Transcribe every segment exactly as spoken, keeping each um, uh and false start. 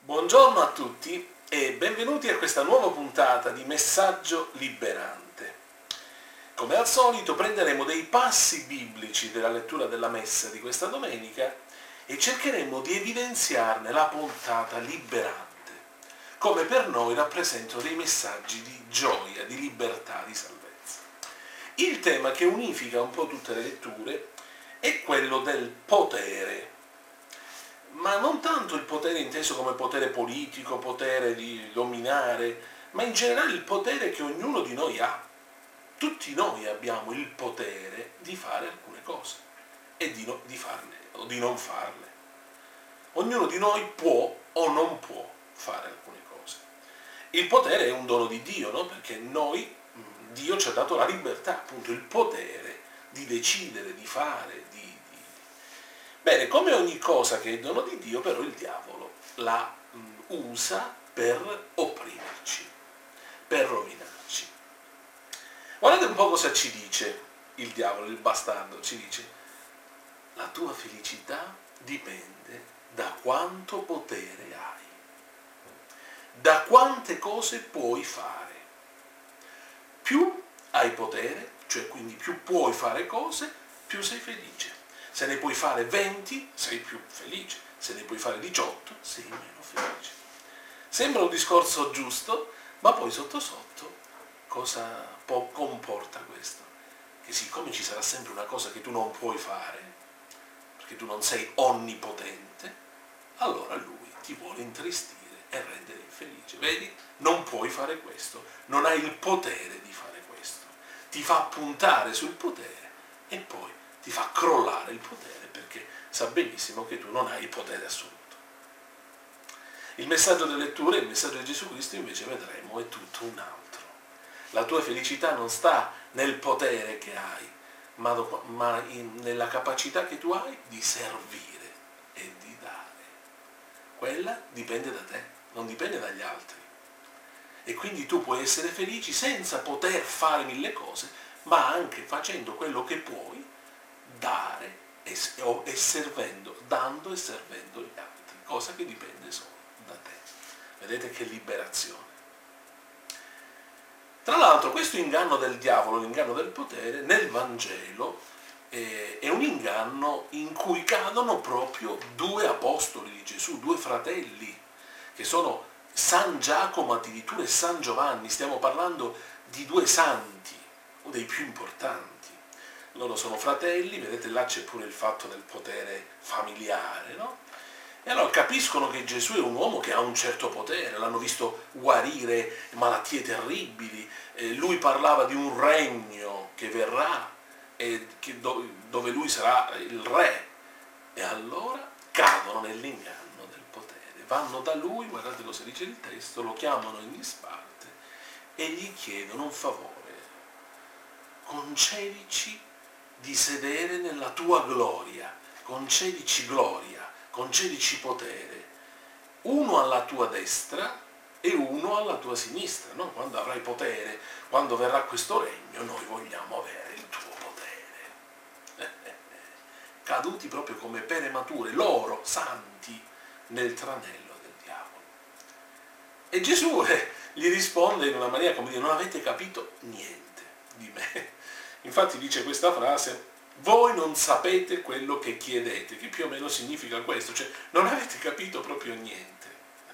Buongiorno a tutti e benvenuti a questa nuova puntata di Messaggio Liberante. Come al solito prenderemo dei passi biblici della lettura della messa di questa domenica e cercheremo di evidenziarne la portata liberante, come per noi rappresentano dei messaggi di gioia, di libertà, di salvezza. Il tema che unifica un po' tutte le letture è quello del potere. Ma non tanto il potere inteso come potere politico, potere di dominare, ma in generale il potere che ognuno di noi ha. Tutti noi abbiamo il potere di fare alcune cose e di, no, di farle o di non farle. Ognuno di noi può o non può fare alcune cose. Il potere è un dono di Dio, no? Perché noi, Dio ci ha dato la libertà, appunto il potere di decidere, di fare, di Bene, come ogni cosa che è dono di Dio, però il diavolo la mh, usa per opprimerci, per rovinarci. Guardate un po' cosa ci dice il diavolo, il bastardo, ci dice: la tua felicità dipende da quanto potere hai, da quante cose puoi fare. Più hai potere, cioè quindi più puoi fare cose, più sei felice. Se ne puoi fare venti, sei più felice. Se ne puoi fare diciotto, sei meno felice. Sembra un discorso giusto, ma poi sotto sotto cosa comporta questo? Che siccome ci sarà sempre una cosa che tu non puoi fare, perché tu non sei onnipotente, allora lui ti vuole intristire e rendere infelice. Vedi? Non puoi fare questo, non hai il potere di fare questo. Ti fa puntare sul potere e poi ti fa crollare il potere perché sa benissimo che tu non hai il potere assoluto. Il messaggio delle letture, il messaggio di Gesù Cristo invece vedremo è tutto un altro. La tua felicità non sta nel potere che hai, ma, ma in, nella capacità che tu hai di servire e di dare. Quella dipende da te, non dipende dagli altri. E quindi tu puoi essere felice senza poter fare mille cose, ma anche facendo quello che puoi, dare e, e servendo, dando e servendo gli altri, cosa che dipende solo da te. Vedete che liberazione. Tra l'altro questo inganno del diavolo, l'inganno del potere, nel Vangelo eh, è un inganno in cui cadono proprio due apostoli di Gesù, due fratelli, che sono San Giacomo addirittura e San Giovanni. Stiamo parlando di due santi, o dei più importanti. Loro sono fratelli, vedete là c'è pure il fatto del potere familiare, no? E allora capiscono che Gesù è un uomo che ha un certo potere, l'hanno visto guarire malattie terribili, eh, lui parlava di un regno che verrà, e che do, dove lui sarà il re, e allora cadono nell'inganno del potere, vanno da lui, guardate cosa dice il testo, lo chiamano in disparte e gli chiedono un favore: concedici di sedere nella tua gloria, concedici gloria, concedici potere, uno alla tua destra e uno alla tua sinistra, no? Quando avrai potere, quando verrà questo regno, noi vogliamo avere il tuo potere. Caduti proprio come pere mature, loro, santi, nel tranello del diavolo. E Gesù eh, gli risponde in una maniera come dire: non avete capito niente di me. Infatti dice questa frase: voi non sapete quello che chiedete, che più o meno significa questo, cioè non avete capito proprio niente.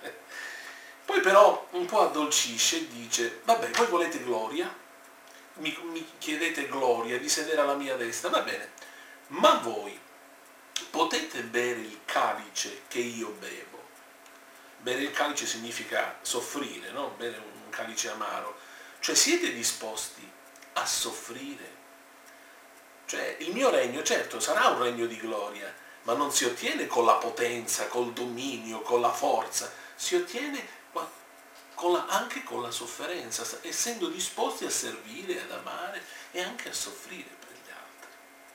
Poi però un po' addolcisce e dice: vabbè, voi volete gloria? Mi, mi chiedete gloria, di sedere alla mia destra, va bene, ma voi potete bere il calice che io bevo? Bere il calice significa soffrire, no? Bere un calice amaro. Cioè siete disposti a soffrire? Cioè il mio regno, certo, sarà un regno di gloria, ma non si ottiene con la potenza, col dominio, con la forza, si ottiene con la, anche con la sofferenza, essendo disposti a servire, ad amare e anche a soffrire per gli altri.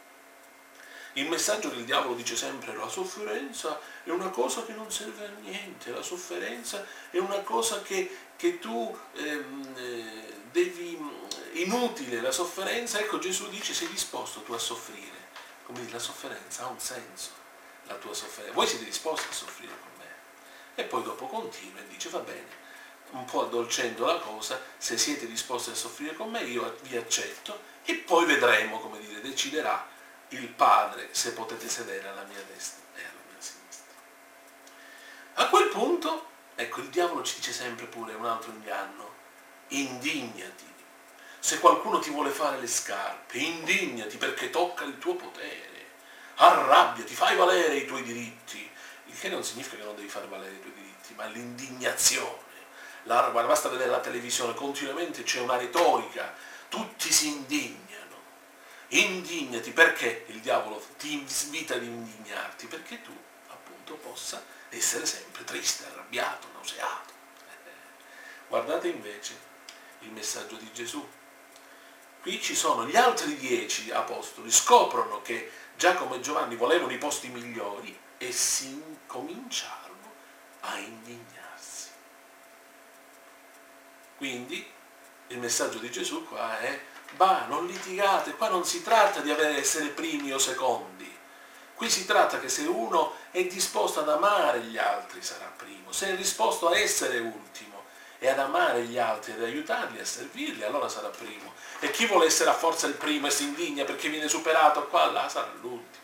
Il messaggio del diavolo dice sempre: la sofferenza è una cosa che non serve a niente, la sofferenza è una cosa che, che tu ehm, eh, devi... inutile, la sofferenza. Ecco, Gesù dice: sei disposto tu a soffrire? Come dire, la sofferenza ha un senso, la tua sofferenza. Voi siete disposti a soffrire con me? E poi dopo continua e dice: va bene, un po' addolcendo la cosa, se siete disposti a soffrire con me, io vi accetto, e poi vedremo, come dire, deciderà il Padre se potete sedere alla mia destra e alla mia sinistra. A quel punto, ecco, il diavolo ci dice sempre pure un altro inganno: indignati. Se qualcuno ti vuole fare le scarpe, indignati perché tocca il tuo potere, arrabbiati, fai valere i tuoi diritti, il che non significa che non devi far valere i tuoi diritti, ma l'indignazione. La, basta vedere la televisione, continuamente c'è una retorica, tutti si indignano. Indignati, perché il diavolo ti invita ad indignarti? Perché tu, appunto, possa essere sempre triste, arrabbiato, nauseato. Guardate invece il messaggio di Gesù. Qui ci sono gli altri dieci apostoli, scoprono che Giacomo e Giovanni volevano i posti migliori e si cominciarono a indignarsi. Quindi il messaggio di Gesù qua è: bah, non litigate, qua non si tratta di avere, essere primi o secondi, qui si tratta che se uno è disposto ad amare gli altri sarà primo, se è disposto a essere ultimo e ad amare gli altri, ad aiutarli, a servirli, allora sarà primo. E chi vuole essere a forza il primo e si indigna perché viene superato qua, là, sarà l'ultimo.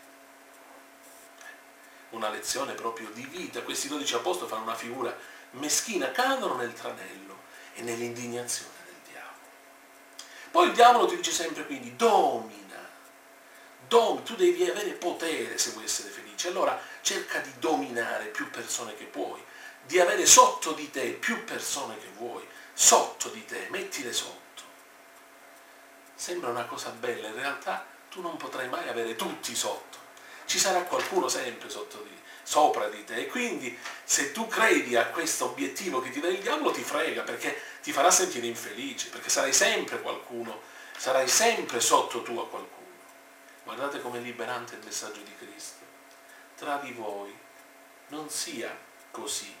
Una lezione proprio di vita. Questi dodici apostoli fanno una figura meschina, cadono nel tranello e nell'indignazione del diavolo. Poi il diavolo ti dice sempre quindi: domina, dom, tu devi avere potere se vuoi essere felice, allora cerca di dominare più persone che puoi, di avere sotto di te più persone che vuoi, sotto di te, mettile sotto. Sembra una cosa bella, in realtà tu non potrai mai avere tutti sotto, ci sarà qualcuno sempre sotto di, sopra di te, e quindi se tu credi a questo obiettivo che ti dà il diavolo, ti frega, perché ti farà sentire infelice, perché sarai sempre qualcuno, sarai sempre sotto tu a qualcuno. Guardate com'è liberante il messaggio di Cristo: tra di voi non sia così,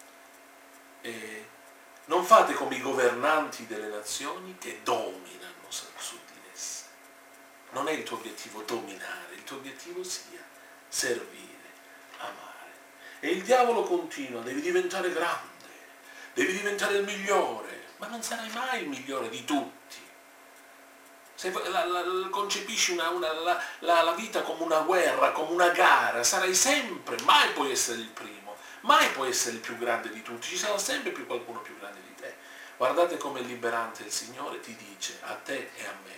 e non fate come i governanti delle nazioni che dominano su di esse. Non è il tuo obiettivo dominare, il tuo obiettivo sia servire, amare. E il diavolo continua: devi diventare grande, devi diventare il migliore, ma non sarai mai il migliore di tutti. Se la, la, concepisci una, una, la, la, la vita come una guerra, come una gara, sarai sempre, mai puoi essere il primo, mai puoi essere il più grande di tutti, ci sarà sempre più qualcuno più grande di te. Guardate come è liberante il Signore, ti dice a te e a me: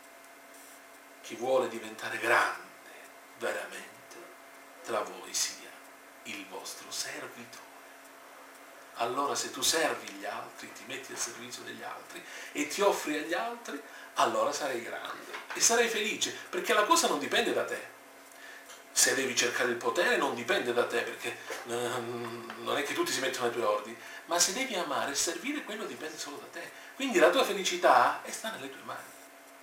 chi vuole diventare grande veramente tra voi sia il vostro servitore. Allora se tu servi gli altri, ti metti al servizio degli altri e ti offri agli altri, allora sarai grande e sarai felice, perché la cosa non dipende da te. Se devi cercare il potere non dipende da te, perché non è che tutti si mettono ai tuoi ordini, ma se devi amare e servire, quello dipende solo da te. Quindi la tua felicità sta nelle tue mani.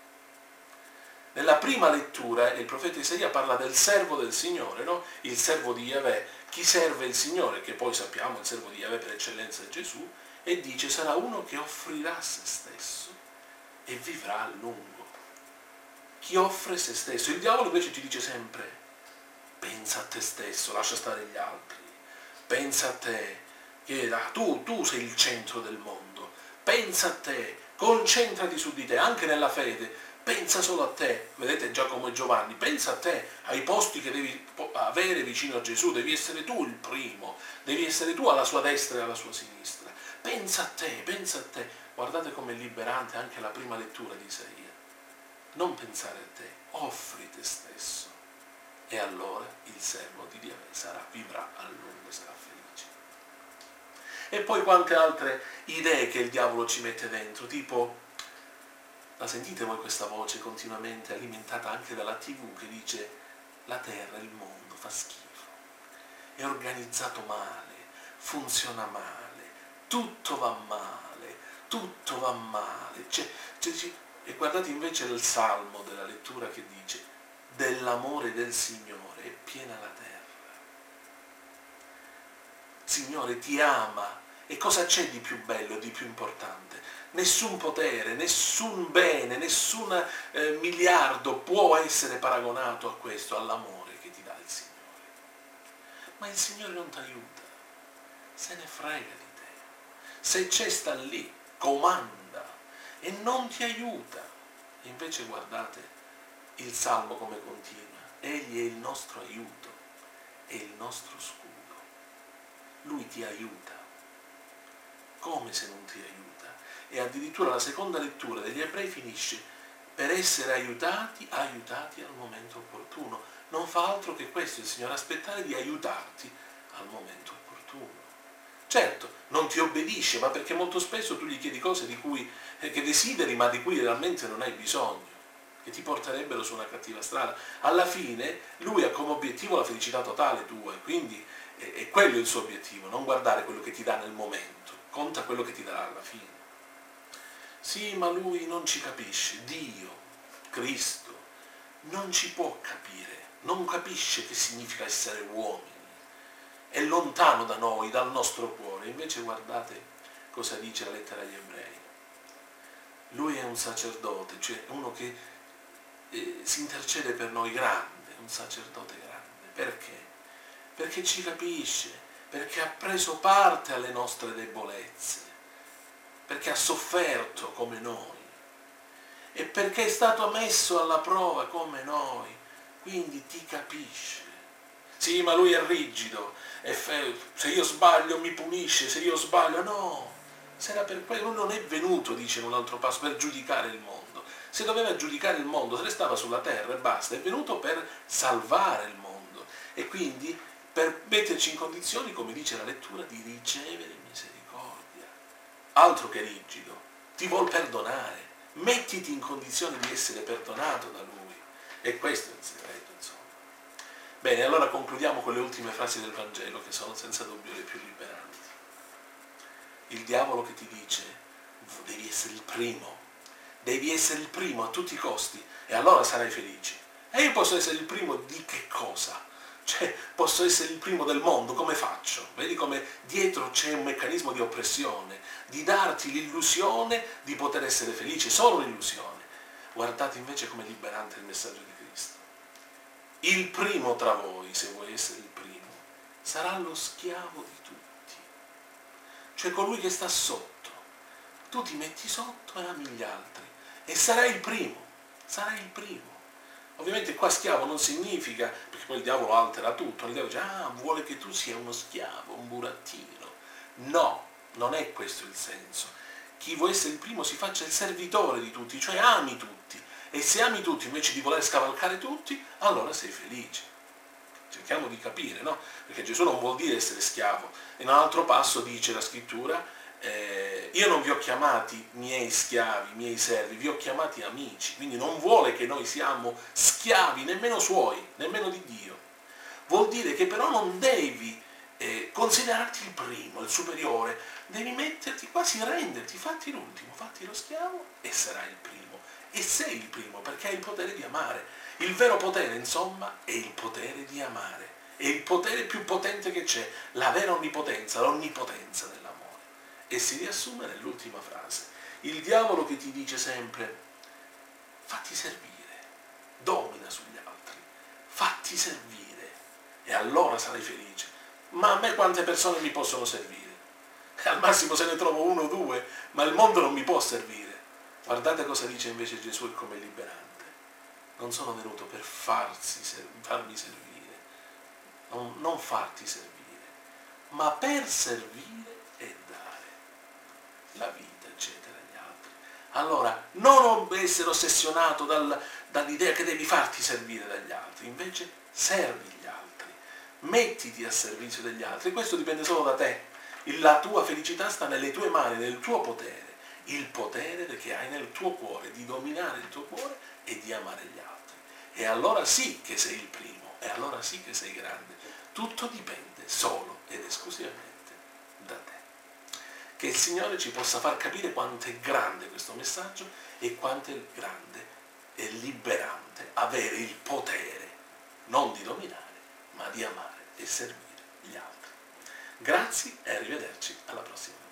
Nella prima lettura il profeta Isaia parla del servo del Signore, no? Il servo di Yahweh. Chi serve il Signore, che poi sappiamo il servo di Yahweh per eccellenza è Gesù, e dice: sarà uno che offrirà se stesso e vivrà a lungo. Chi offre se stesso. Il diavolo invece ti dice sempre: pensa a te stesso, lascia stare gli altri, pensa a te, che tu, tu sei il centro del mondo, pensa a te, concentrati su di te, anche nella fede, pensa solo a te. Vedete Giacomo e Giovanni, pensa a te, ai posti che devi avere vicino a Gesù, devi essere tu il primo, devi essere tu alla sua destra e alla sua sinistra, pensa a te, pensa a te. Guardate com'è liberante anche la prima lettura di Isaia: non pensare a te, offri te stesso, e allora il servo di Dio sarà, vivrà a lungo, sarà felice. E poi quante altre idee che il diavolo ci mette dentro, tipo, la sentite voi questa voce continuamente alimentata anche dalla tivù che dice: la terra, il mondo fa schifo, è organizzato male, funziona male, tutto va male, tutto va male. C'è, c'è, c'è. E guardate invece il salmo della lettura che dice: dell'amore del Signore è piena la terra. Signore ti ama, e cosa c'è di più bello e di più importante? Nessun potere, nessun bene, nessun eh, miliardo può essere paragonato a questo, all'amore che ti dà il Signore. Ma il Signore non ti aiuta se ne frega di te. Se c'è sta lì, comanda e non ti aiuta. E invece guardate il Salmo come continua. Egli è il nostro aiuto, è il nostro scudo. Lui ti aiuta. Come se non ti aiuta? E addirittura la seconda lettura degli Ebrei finisce: per essere aiutati, aiutati al momento opportuno. Non fa altro che questo il Signore, aspettare di aiutarti al momento opportuno. Certo, non ti obbedisce, ma perché molto spesso tu gli chiedi cose di cui, eh, che desideri, ma di cui realmente non hai bisogno, che ti porterebbero su una cattiva strada. Alla fine lui ha come obiettivo la felicità totale tua, e quindi è, è quello il suo obiettivo, non guardare quello che ti dà nel momento, conta quello che ti darà alla fine. Sì, ma lui non ci capisce, Dio, Cristo, non ci può capire, non capisce che significa essere uomini, è lontano da noi, dal nostro cuore. Invece guardate cosa dice la lettera agli Ebrei. Lui è un sacerdote, cioè uno che eh, si intercede per noi, grande, un sacerdote grande. Perché? Perché ci capisce, perché ha preso parte alle nostre debolezze, perché ha sofferto come noi e perché è stato messo alla prova come noi, quindi ti capisce. Sì, ma lui è rigido, è fe- se io sbaglio mi punisce, se io sbaglio no, se era per quello, lui non è venuto, dice in un altro passo, per giudicare il mondo. Se doveva giudicare il mondo, se restava sulla terra e basta, è venuto per salvare il mondo e quindi per metterci in condizioni, come dice la lettura, di ricevere misericordia. Altro che rigido, ti vuol perdonare, mettiti in condizione di essere perdonato da lui, e questo è il segreto, insomma. Bene, allora concludiamo con le ultime frasi del Vangelo, che sono senza dubbio le più liberanti. Il diavolo che ti dice: devi essere il primo, devi essere il primo a tutti i costi e allora sarai felice. E io posso essere il primo di che cosa? Cioè, posso essere il primo del mondo, come faccio? Vedi come dietro c'è un meccanismo di oppressione, di darti l'illusione di poter essere felice, solo un'illusione. Guardate invece com'è liberante il messaggio di Cristo. Il primo tra voi, se vuoi essere il primo, sarà lo schiavo di tutti. Cioè colui che sta sotto. Tu ti metti sotto e ami gli altri. E sarai il primo. Sarai il primo. Ovviamente qua schiavo non significa, perché poi il diavolo altera tutto. Il diavolo dice: ah, vuole che tu sia uno schiavo, un burattino. No, non è questo il senso. Chi vuole essere il primo si faccia il servitore di tutti, cioè ami tutti. E se ami tutti invece di voler scavalcare tutti, allora sei felice. Cerchiamo di capire, no? Perché Gesù non vuol dire essere schiavo. In un altro passo dice la scrittura: eh, io non vi ho chiamati miei schiavi, miei servi, vi ho chiamati amici. Quindi non vuole che noi siamo schiavi, nemmeno suoi, nemmeno di Dio. Vuol dire che però non devi eh, considerarti il primo, il superiore, devi metterti quasi, renderti, fatti l'ultimo, fatti lo schiavo e sarai il primo. E sei il primo perché hai il potere di amare. Il vero potere, insomma, è il potere di amare. È il potere più potente che c'è, la vera onnipotenza, l'onnipotenza dell'amore. E si riassume nell'ultima frase. Il diavolo che ti dice sempre: fatti servire, domina sugli altri, fatti servire e allora sarai felice. Ma a me quante persone mi possono servire? Al massimo se ne trovo uno o due, ma il mondo non mi può servire. Guardate cosa dice invece Gesù e come è liberante. Non sono venuto per farsi, farmi servire, non, non farti servire, ma per servire e dare la vita, eccetera, agli altri. Allora, non essere ossessionato dal, dall'idea che devi farti servire dagli altri, invece servi gli altri, mettiti a servizio degli altri. Questo dipende solo da te. La tua felicità sta nelle tue mani, nel tuo potere. Il potere che hai nel tuo cuore, di dominare il tuo cuore e di amare gli altri. E allora sì che sei il primo, e allora sì che sei grande. Tutto dipende solo ed esclusivamente da te. Che il Signore ci possa far capire quanto è grande questo messaggio e quanto è grande e liberante avere il potere, non di dominare, ma di amare e servire gli altri. Grazie e arrivederci alla prossima.